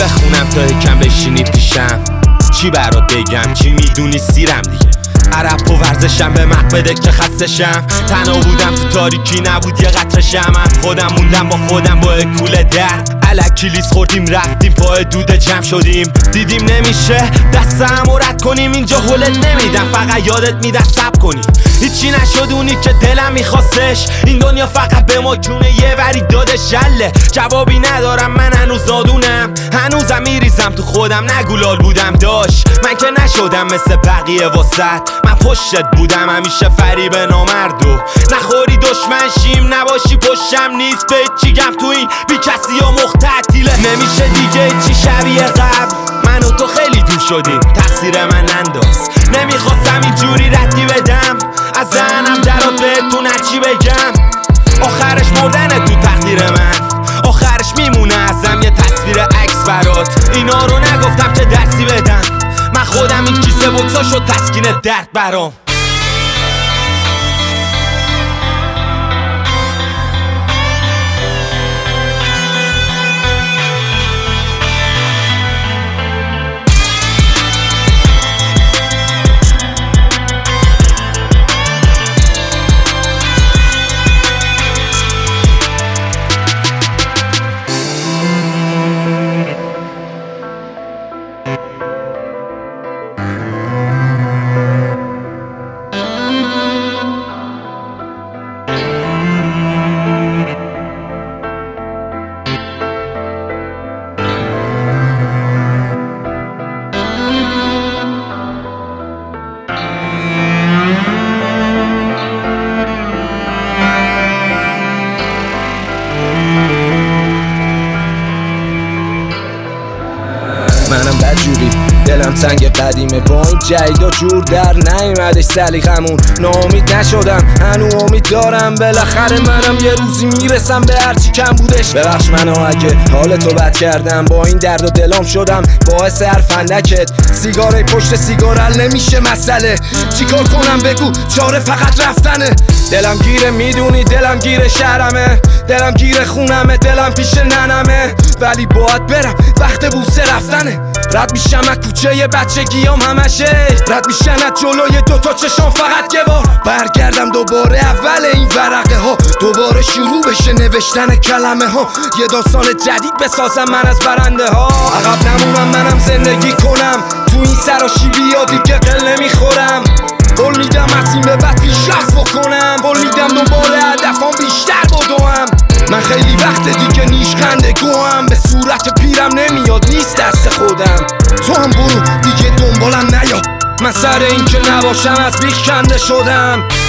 بخونم تا یکم بشینی پیشم. چی برات بگم، چی میدونی سیرم دیگه. عرب و ورزشم به مقبده که خستشم. تنها بودم تو تاریکی، نبود یه قطره شمع. خودم موندم با خودم با کوله درد. الکی لیز خوردیم رفتیم پای دوده جمع شدیم. دیدیم نمیشه دستم رد کنیم، اینجا حلت نمیدم فقط یادت میدم صبر کنی. هیچی نشد اونی که دلم میخواستش. این دنیا فقط به ما جونه یه وری داده شله. جوابی ندارم من هنوز نادونم، هنوزم میریزم تو خودم. نگولال بودم داشت من که نشدم مثل بقیه واسط. من پشتت بودم همیشه فریب نامردو. نخوری دشمن شیم نباشی پشتم نیست. به چیگم تو این بی کسی و مختطیله. نمیشه دیگه چی شبیه قبل. من و تو خیلی دور شدیم تقصیر من ننداز. نمیخواستم اینجوری ردی بدم از ذهنم درات بهتون هرچی بگم. آخرش مردن تو تقدیر من، آخرش میمونه ازم یه تصویر عکس برات. اینا رو نگفتم که درسی بدم، من خودم این کیسه بکسا شد تسکین درد برام. منم بدجوری دلم تنگ قدیمه، با این جیدا جور در نیومدش سلیقمون. ناامید نشدم هنو امید دارم، بالاخره منم یه روزی میرسم به هرچی کم بودش. ببخش منو اگه حالتو بد کردم، با این درد و دلم شدم باعث هر فندکت. سیگاره پشت سیگار حل نمیشه مسئله، چیکار کنم بگو چاره فقط رفتنه. دلم گیره میدونی دلم گیره شهرمه، دلم گیره خونمه، دلم پیش ننمه. ولی باید برم وقت بوسه رفتنه. رد میشم از کوچه بچگیام همشه، رد میشن از جلوی دوتا چشام فقط یه بار. برگردم دوباره اول این ورقه ها، دوباره شروع بشه نوشتن کلمه ها. یه داستان جدید بسازم من از برنده ها. عقب نمونم منم زندگی کنم تو این سراشیبی ها، دیگه قل نمیخورم. قول میدم از این به بعد پیشرفت بکنم، قول میدم دوباره هدفام بیشتر بدوم. من خیلی وقت دیگه نیشخنده گوهم، به صورت پیرم نمیاد نیست دست خودم. تو هم برو دیگه دنبالم نیا، من سر این که نباشم از بیخ کنده شدم.